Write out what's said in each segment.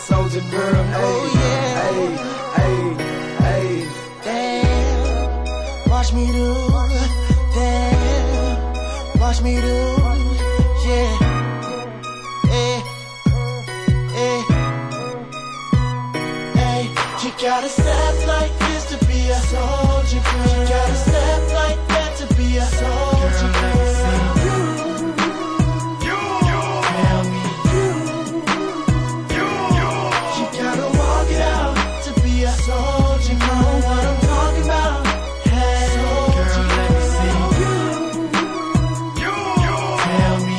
soldier girl. Oh yeah. Hey. Damn, watch me do. Damn, watch me do. Yeah. Hey, you gotta step like this to be a soldier girl. You gotta step like that to be a soldier girl. Tell me. You gotta walk it out to be a soldier. Know what I'm talking about. Hey, soldier girl, let me see. Tell me.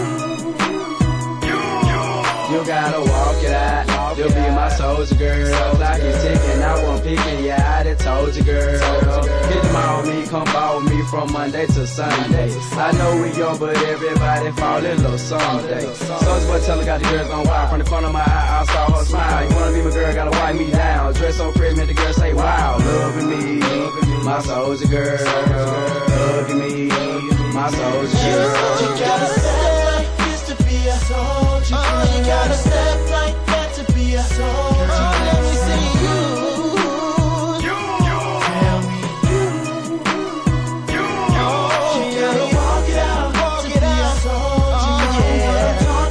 You gotta walk it out. You'll be my soldier girl. Clock is ticking, I won't picking. Yeah, I done told you, girl. Hit them on me, come ball with me from Monday to Sunday. I know we young, but everybody fall in love someday. Soldier boy tell her got the girls on wild. From the front of my eye, I saw her smile. You wanna be my girl, gotta wipe me down. Dress so pretty, make the girl say wow. Loving me, my soldier girl.